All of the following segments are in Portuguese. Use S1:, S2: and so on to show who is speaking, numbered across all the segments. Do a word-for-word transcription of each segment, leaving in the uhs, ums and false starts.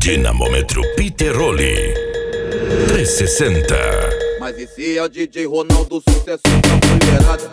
S1: Dinamômetro Piteroli trezentos e sessenta.
S2: Mas esse é o D J Ronaldo, sucesso da mulherada.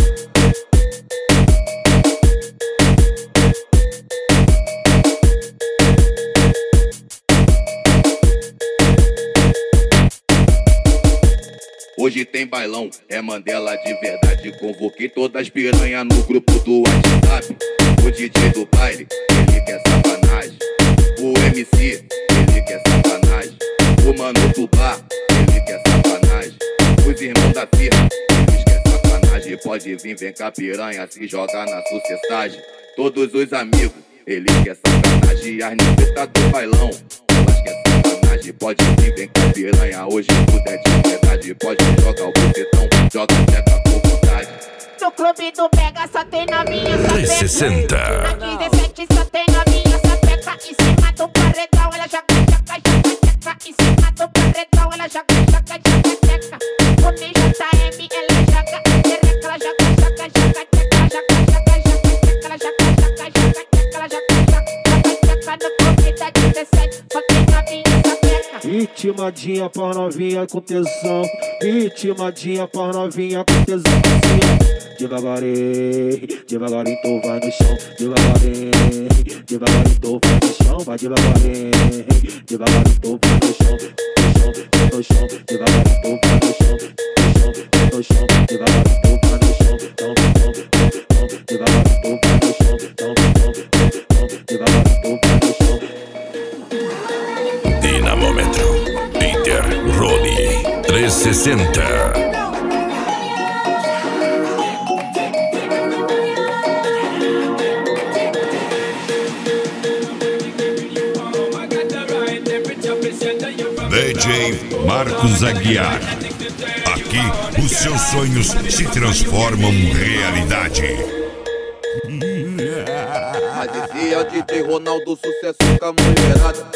S2: Hoje tem bailão, é Mandela de verdade. Convoquei todas as piranhas no grupo do WhatsApp. O D J do baile, ele quer sacanagem. O M C, ele quer sacanagem. O mano do bar, ele quer sacanagem. Os irmãos da firma, eles querem sacanagem. Pode vir, vem cá piranha, se jogar na sucessagem. Todos os amigos, eles querem sacanagem. As ninfetas do bailão, elas querem sacanagem. Pode vir, vem cá piranha, hoje tudo é de verdade. Pode jogar o bucetão, joga a teca por vontade.
S3: No clube do Pega só tem novinha, só
S1: trezentos e sessenta.
S3: Na dezessete só tem novinha, só peca. Em cima do paredão, ela joga, joga, joga, teca. Em cima do paredão, ela joga, joga, joga, teca. O ninja tá M, ela joga, tereca. Ela joga, joga, joga, teca. Ela joga, joga, joga, teca. Ela joga, joga, joga, teca. Ela joga, joga, joga, teca. No clube da dezessete só tem novinha, só peca.
S4: Ritmadinha pra novinha com tesão. Ritmadinha pra novinha com tesão. Devagarinho, devagarinho, tu vai no chão. Devagarinho, devagarinho, tu vai no chão. Vai devagarinho, devagarinho, tu vai no chão. No chão, no chão, devagarinho, tu vai no chão. No chão, no chão, devagarinho, tu vai no chão. Não, não, não, não, devagarinho, tu vai no chão. Não, não, não, devagarinho, tu vai no chão.
S1: Dinamômetro Piteroli trezentos e sessenta. D J Marcos Aguiar. Aqui os seus sonhos se transformam em realidade.
S2: Mas esse é o D J Ronaldo, sucesso com a mulherada.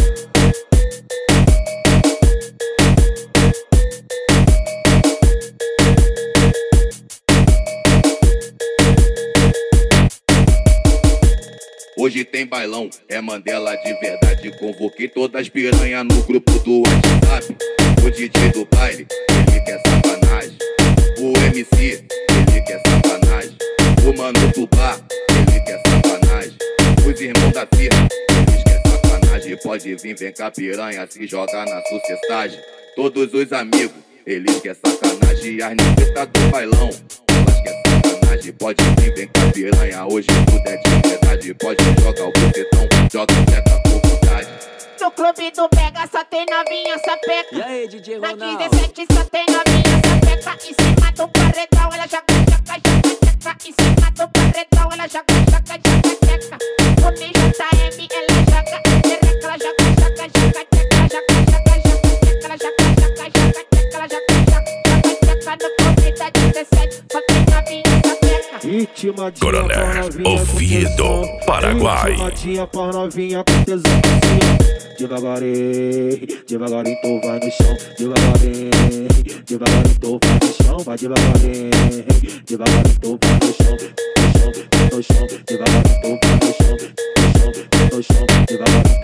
S2: Hoje tem bailão, é Mandela de verdade. Convoquei todas as piranhas no grupo do WhatsApp. O D J do baile, ele quer sacanagem. O M C, ele quer sacanagem. O mano do bar, ele quer sacanagem. Os irmãos da firma, eles querem sacanagem. Pode vir, vem cá piranha, se jogar na sucessagem. Todos os amigos, eles querem sacanagem. As ninfetas do bailão, elas querem sacanagem. Pode vir, vem cá piranha, hoje tudo é de verdade. Pode jogar o bucetão, joga a teca por vontade.
S3: No clube do Pega só tem novinha, só peca.
S5: E aí, D J Ronaldo?
S3: Na dezessete só tem novinha, só peca. Em cima do paredão, ela joga, joga, joga, teca. Em cima do paredão, ela joga, joga, joga, teca. O ninja tá M, ela joga, tereca. Ela joga, joga, joga, teca. Ela joga, joga, joga, teca. Ela joga, joga, joga, teca. Ela joga, joga, joga, teca. No clube da dezessete só tem novinha, só peca.
S1: Coronel Oviedo, Paraguai.
S4: Ritmadinha pra novinha com tesão. Devagarinho, devagarinho, tu vai no chão. Devagarinho, devagarinho, tu vai no chão. Vai devagarinho, devagarinho, tu vai no chão. No chão, no chão, devagarinho, tu vai no chão. No chão, no chão, devagarinho,